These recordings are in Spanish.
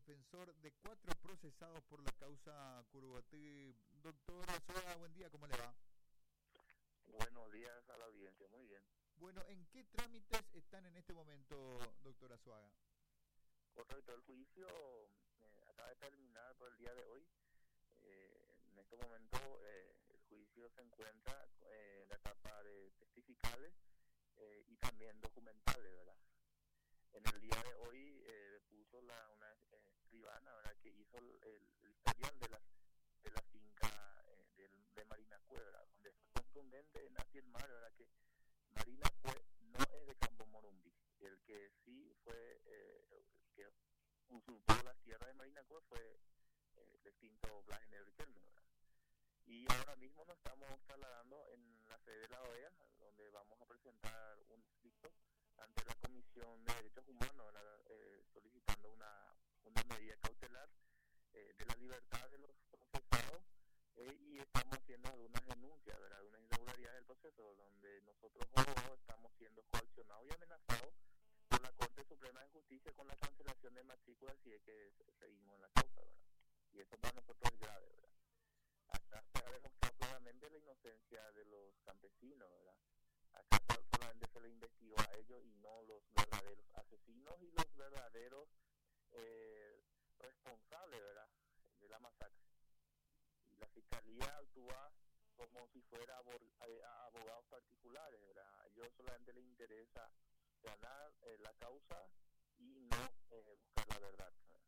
defensor de 4 procesados por la causa Curuguatí. Doctor Azuaga, buen día, ¿cómo le va? Buenos días a la audiencia, muy bien. Bueno, ¿en qué trámites están en este momento, doctor Azuaga? Correcto, el juicio acaba de terminar por el día de hoy. En este momento el juicio se encuentra en la etapa de testificales y también documentales, ¿verdad? En el día de hoy puso una escribana, ¿verdad?, que hizo el historial de la finca de Marina Cuebra, donde fue contundente en afirmar, ¿verdad?, que Marina no es de Campo Morumbi. El que sí fue, que usurpó las tierras de Marina Cuebra fue el extinto Blas Enel Riquelme, ¿verdad? Y ahora mismo nos estamos trasladando en la sede de la OEA, donde vamos a presentar un escrito ante la Comisión de Derechos Humanos, solicitando una medida cautelar de la libertad de los procesados, y estamos haciendo algunas denuncias, ¿verdad?, algunas irregularidades del proceso, donde nosotros abogados estamos siendo coaccionados y amenazados por la Corte Suprema de Justicia con la cancelación de matrículas si es que seguimos en la causa, ¿verdad? Y eso para nosotros es grave, ¿verdad? Acá se ha demostrado claramente la inocencia de los campesinos, ¿verdad? Acá solamente se le investigó a ellos y no los verdaderos asesinos y los verdaderos responsables, ¿verdad?, de la masacre. Y la fiscalía actúa como si fuera abogados particulares, ¿verdad? A ellos solamente les interesa ganar la causa y no buscar la verdad, ¿verdad?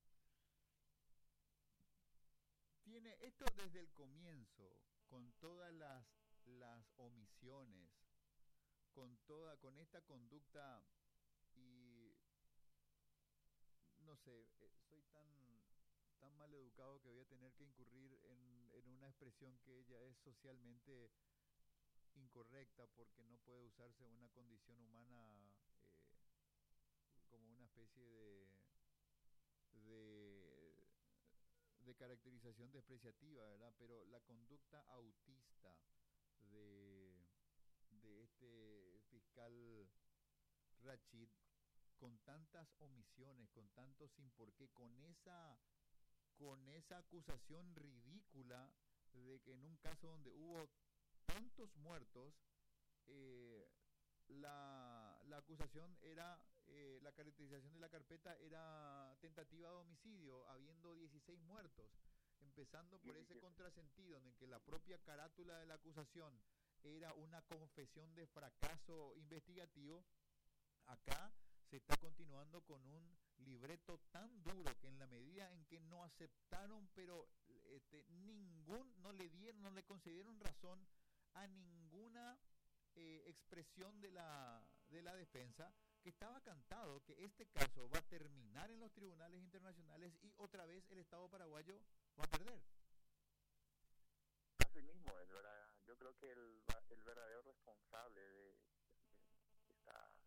Tiene esto desde el comienzo, con todas las omisiones, con esta conducta, y no sé, soy tan mal educado que voy a tener que incurrir en una expresión que ya es socialmente incorrecta, porque no puede usarse una condición humana como una especie de, de caracterización despreciativa, ¿verdad? Pero la conducta autista de este fiscal Rachid, con tantas omisiones, con tanto sin por qué, con esa acusación ridícula de que en un caso donde hubo tantos muertos, la acusación era, la caracterización de la carpeta era tentativa de homicidio, habiendo 16 muertos, empezando por ese contrasentido en el que la propia carátula de la acusación era una confesión de fracaso investigativo. Acá se está continuando con un libreto tan duro que en la medida en que no aceptaron, pero no le concedieron razón a ninguna expresión de la defensa, que estaba cantado que este caso va a terminar en los tribunales internacionales y otra vez el Estado paraguayo va a perder. Así mismo es, ¿verdad? Yo creo que el verdadero responsable de esta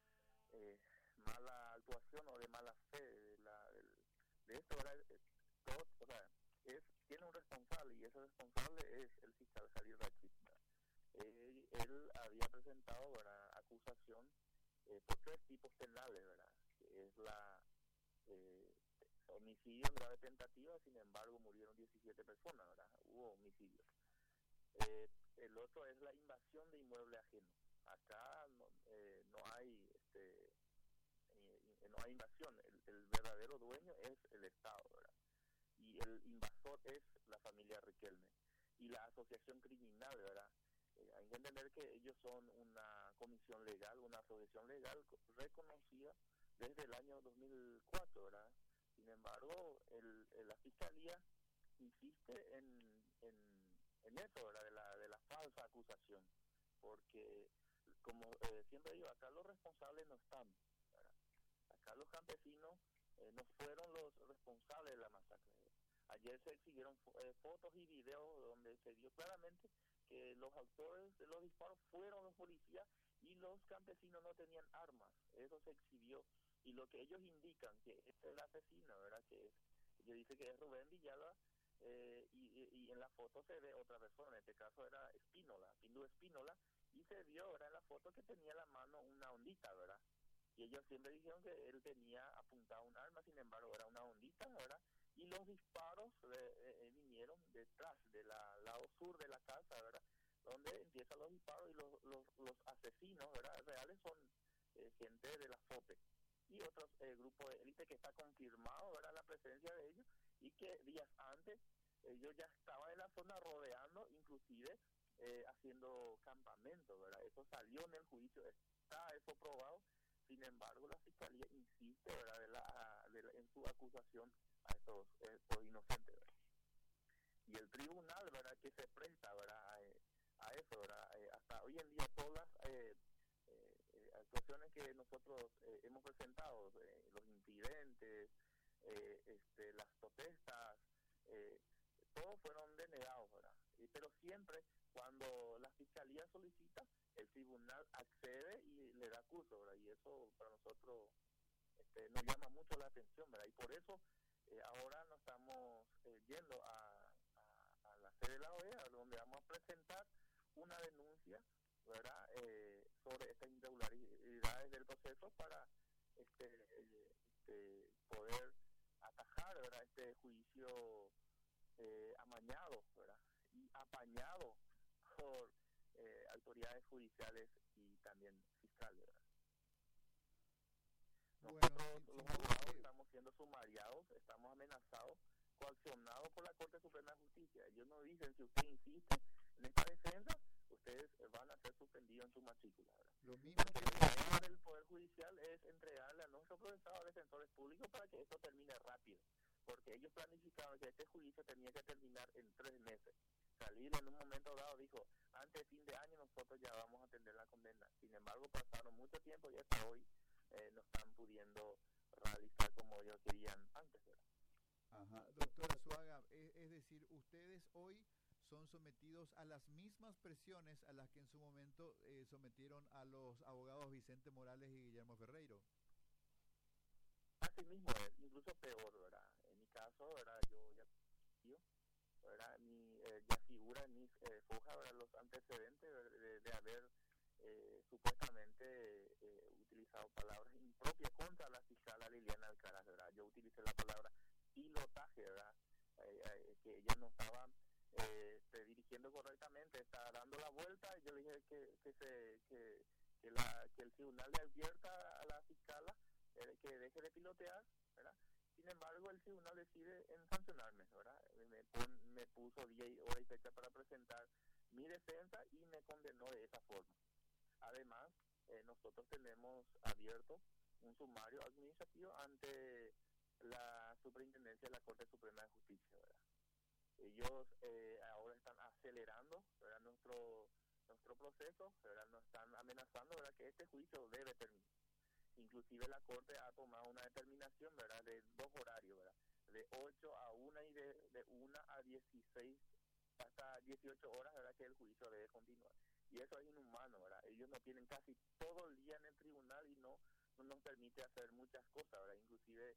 mala actuación o de mala fe de esto, ¿verdad? Todo, o sea, tiene un responsable, y ese responsable es el fiscal Jalil Rachid. Él había presentado, ¿verdad?, acusación por 3 tipos penales, ¿verdad?, que es la homicidio en grave tentativa. Sin embargo murieron 17 personas, ¿verdad? Hubo homicidios. El otro es la invasión de inmueble ajeno. Acá no hay no hay invasión. El verdadero dueño es el Estado, ¿verdad? Y el invasor es la familia Riquelme. Y la asociación criminal, ¿verdad? Hay que entender que ellos son una comisión legal, una asociación legal reconocida desde el año 2004, ¿verdad? Sin embargo, la fiscalía insiste en eso, ¿verdad?, de la falsa acusación, porque como siempre digo, acá los responsables no están, ¿verdad? Acá los campesinos no fueron los responsables de la masacre. Ayer se exhibieron fotos y videos donde se vio claramente que los autores de los disparos fueron los policías y los campesinos no tenían armas. Eso se exhibió. Y lo que ellos indican, que es el asesino, ¿verdad?, que ellos dicen que es Rubén Villalba, y en la foto se ve otra persona. En este caso era Espínola, Pindú Espínola, y se vio, ¿verdad?, en la foto que tenía en la mano una hondita, ¿verdad? Y ellos siempre dijeron que él tenía apuntado un arma, sin embargo era una hondita. los disparos vinieron detrás del lado sur de la casa, ¿verdad? Donde empiezan los disparos y los asesinos, ¿verdad? Reales son gente de la FOPE y otros grupos de élite que está confirmado, ¿verdad? La presencia de ellos y que días antes ellos ya estaban en la zona rodeando, inclusive haciendo campamento, ¿verdad? Eso salió en el juicio, está eso probado. Sin embargo, la fiscalía insiste, ¿verdad? En su acusación a estos inocentes, ¿verdad? Y el tribunal, ¿verdad? Que se presta, ¿verdad? A eso, ¿verdad? Hasta hoy en día todas las actuaciones que nosotros hemos presentado, los incidentes, las protestas, todos fueron denegados, ¿verdad? Pero siempre cuando la fiscalía solicita, el tribunal accede y le da curso, ¿verdad? Y eso para nosotros nos llama mucho la atención, ¿verdad? Y por eso ahora nos estamos yendo a la sede de la OEA, donde vamos a presentar una denuncia, ¿verdad? Sobre estas irregularidades del proceso para poder atajar, ¿verdad? Este juicio amañado, ¿verdad? Y apañado por autoridades judiciales y también fiscales, ¿verdad? Nosotros, los abogados, estamos siendo sumariados, estamos amenazados, coaccionados por la Corte Suprema de Justicia. Ellos nos dicen, si usted insiste en esta defensa, ustedes van a ser suspendidos en su matrícula, ¿verdad? Lo mismo que la idea del Poder Judicial es entregarle a nuestros procesados defensores públicos para que esto termine rápido, porque ellos planificaban que este juicio tenía que terminar en 3 meses. Salir en un momento dado dijo, antes de fin de año nosotros ya vamos a atender la condena. Sin embargo, pasaron mucho tiempo y hasta hoy no están pudiendo realizar como ellos querían antes, ¿verdad? Ajá, doctora Suaga, es decir, ustedes hoy son sometidos a las mismas presiones a las que en su momento sometieron a los abogados Vicente Morales y Guillermo Ferreiro. Así mismo es, incluso peor, ¿verdad? En mi caso, ¿verdad? ¿Verdad? Ya figura en mis fojas, ¿verdad? Los antecedentes de haber supuestamente utilizado palabras impropias contra la fiscal Liliana Alcaraz, ¿verdad? Yo utilicé la palabra pilotaje, ¿verdad? Que ella no estaba dirigiendo correctamente, estaba dando la vuelta y yo le dije que el tribunal le advierta a la fiscal que deje de pilotear, ¿verdad? Sin embargo, el tribunal decide en sancionarme, ¿verdad? Me puso día y hora y fecha para presentar mi defensa y me condenó de esa forma. Además, nosotros tenemos abierto un sumario administrativo ante la Superintendencia de la Corte Suprema de Justicia, ¿verdad? Ellos ahora están acelerando, ¿verdad? nuestro proceso, ¿verdad? Nos están amenazando, ¿verdad? Que este juicio debe terminar. Inclusive la Corte ha tomado una determinación, ¿verdad? De 2 horarios, ¿verdad? De 8 a 1 y de 1 a 16 hasta 18 horas, ¿verdad? Que el juicio debe continuar. Y eso es inhumano, ¿verdad? Ellos nos tienen casi todo el día en el tribunal y no nos permite hacer muchas cosas, ¿verdad? Inclusive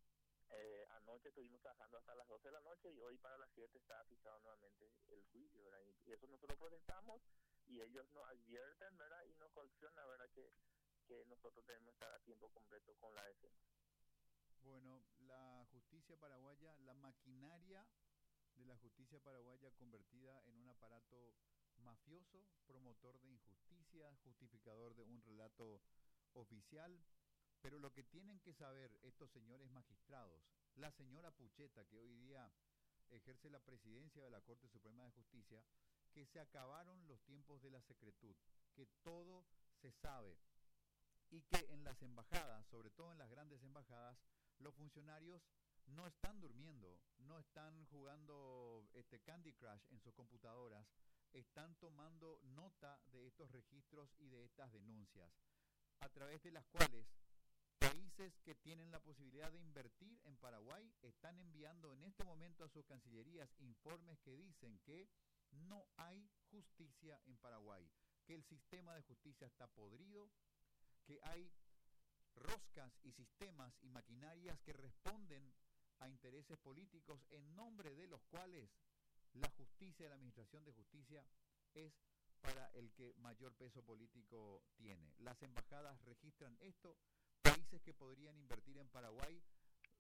anoche estuvimos trabajando hasta las 12 de la noche y hoy para las 7 está fijado nuevamente el juicio, ¿verdad? Y eso nosotros protestamos y ellos nos advierten, ¿verdad? Y nos coaccionan, ¿verdad? Que nosotros tenemos que estar a tiempo completo con la defensa. Bueno, la justicia paraguaya, la maquinaria de la justicia paraguaya convertida en un aparato mafioso, promotor de injusticia, justificador de un relato oficial. Pero lo que tienen que saber estos señores magistrados, la señora Pucheta, que hoy día ejerce la presidencia de la Corte Suprema de Justicia, que se acabaron los tiempos de la secretud, que todo se sabe y que en las embajadas, sobre todo en las grandes embajadas, los funcionarios no están durmiendo, no están jugando Candy Crush en sus computadoras, están tomando nota de estos registros y de estas denuncias, a través de las cuales países que tienen la posibilidad de invertir en Paraguay están enviando en este momento a sus cancillerías informes que dicen que no hay justicia en Paraguay, que el sistema de justicia está podrido, que hay roscas y sistemas y maquinarias que responden a intereses políticos en nombre de los cuales la justicia y la administración de justicia es para el que mayor peso político tiene. Las embajadas registran esto. Países que podrían invertir en Paraguay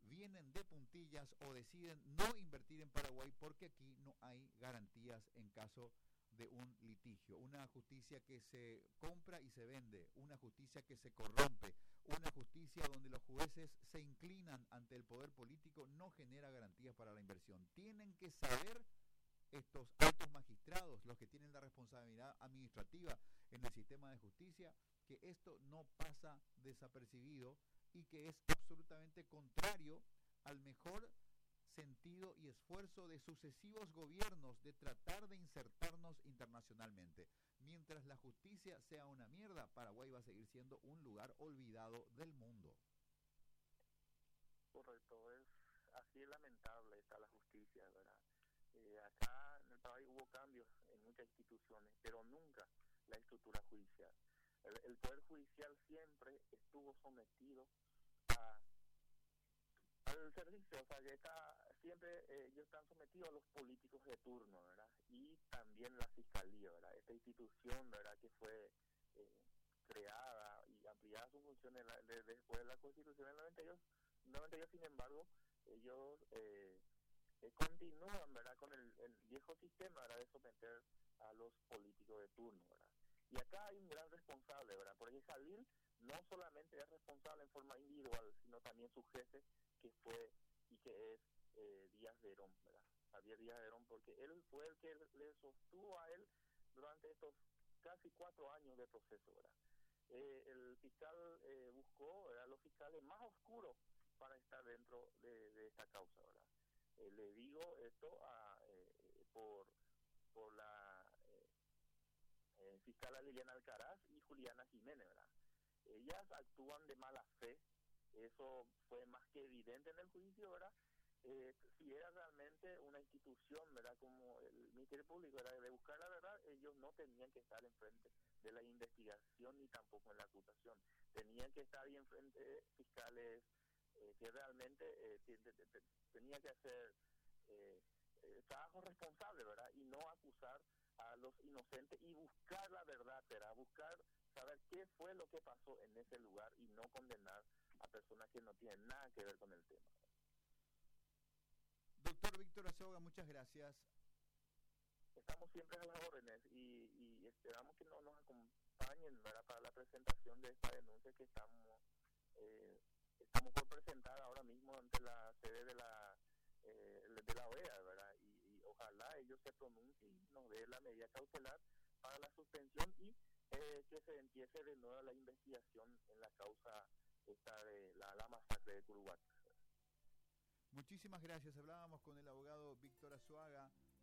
vienen de puntillas o deciden no invertir en Paraguay porque aquí no hay garantías en caso de un litigio, una justicia que se compra y se vende, una justicia que se corrompe, una justicia donde los jueces se inclinan ante el poder político, no genera garantías para la inversión. Tienen que saber estos altos magistrados, los que tienen la responsabilidad administrativa en el sistema de justicia, que esto no pasa desapercibido y que es absolutamente contrario al mejor sentido y esfuerzo de sucesivos gobiernos de tratar de insertarnos internacionalmente. Mientras la justicia sea una mierda, Paraguay va a seguir siendo un lugar olvidado del mundo. Correcto, es así de lamentable está la justicia, ¿verdad? Acá en el país hubo cambios en muchas instituciones, pero nunca la estructura judicial. El Poder Judicial siempre estuvo sometido a al servicio, o sea, que siempre ellos están sometidos a los políticos de turno, ¿verdad? Y también la Fiscalía, ¿verdad? Esta institución, ¿verdad? Que fue creada y ampliada su función después de la Constitución del 92, sin embargo, ellos continúan, ¿verdad? Con el viejo sistema, ¿verdad? De someter a los políticos de turno, ¿verdad? Y acá hay un gran responsable, ¿verdad? Porque Jalil no solamente es responsable en forma individual, sino también su jefe, que fue y que es Díaz de Herón, ¿verdad? Javier Díaz de Herón, porque él fue el que le sostuvo a él durante estos casi 4 años de proceso, ¿verdad? El fiscal buscó a los fiscales más oscuros para estar dentro de esta causa, ¿verdad? Le digo esto por la fiscal Liliana Alcaraz y Juliana Jiménez, ¿verdad? Ellas actúan de mala fe, eso fue más que evidente en el juicio, ¿verdad? Si era realmente una institución, ¿verdad? Como el Ministerio Público, ¿verdad? De buscar la verdad, ellos no tenían que estar enfrente de la investigación ni tampoco en la acusación. Tenían que estar ahí enfrente de fiscales que realmente tenían que hacer trabajo responsable, ¿verdad? Y no acusar a los inocentes y buscar la verdad, ¿verdad? Buscar saber qué fue lo que pasó en ese lugar y no condenar a personas que no tienen nada que ver con el tema. Doctor Víctor Azoga, muchas gracias. Estamos siempre a las órdenes y esperamos que nos acompañen, ¿verdad? Para la presentación de esta denuncia que estamos por presentar ahora mismo ante la sede de la OEA, ¿verdad? Y ojalá ellos se pronuncien y nos dé la medida cautelar para la suspensión y que se empiece de nuevo la investigación en la causa esta de la masacre de Curuguaty. Muchísimas gracias. Hablábamos con el abogado Víctor Azoga.